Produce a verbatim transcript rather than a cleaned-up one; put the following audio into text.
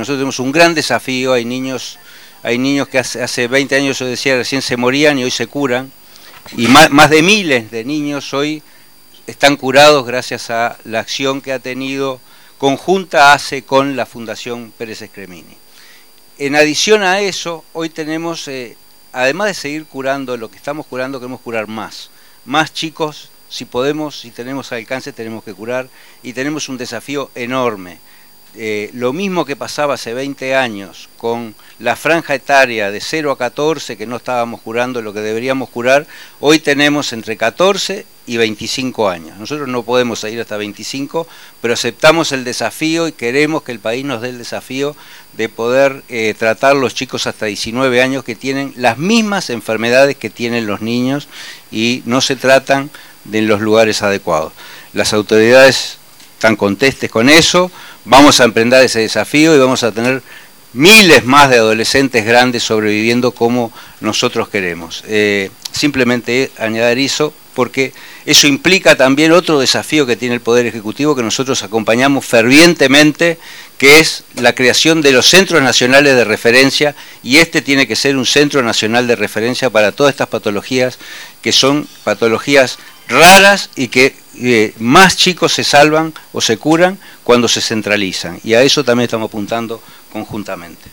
nosotros tenemos un gran desafío. Hay niños, hay niños que hace, hace veinte años, yo decía, recién se morían y hoy se curan. Y más, más de miles de niños hoy están curados gracias a la acción que ha tenido conjunta A C E con la Fundación Pérez Escremini. En adición a eso, hoy tenemos, eh, además de seguir curando lo que estamos curando, queremos curar más. Más chicos, si podemos, si tenemos alcance, tenemos que curar, y tenemos un desafío enorme. Eh, lo mismo que pasaba hace veinte años con la franja etaria de cero a catorce, que no estábamos curando lo que deberíamos curar, hoy tenemos entre catorce y veinticinco años. Nosotros no podemos ir hasta veinticinco, pero aceptamos el desafío y queremos que el país nos dé el desafío de poder eh, tratar los chicos hasta diecinueve años que tienen las mismas enfermedades que tienen los niños y no se tratan en los lugares adecuados. Las autoridades están contestes con eso. Vamos a emprender ese desafío y vamos a tener miles más de adolescentes grandes sobreviviendo como nosotros queremos. Eh, simplemente añadir eso porque eso implica también otro desafío que tiene el Poder Ejecutivo, que nosotros acompañamos fervientemente, que es la creación de los centros nacionales de referencia, y este tiene que ser un centro nacional de referencia para todas estas patologías, que son patologías raras y que eh, más chicos se salvan o se curan cuando se centralizan, y a eso también estamos apuntando conjuntamente.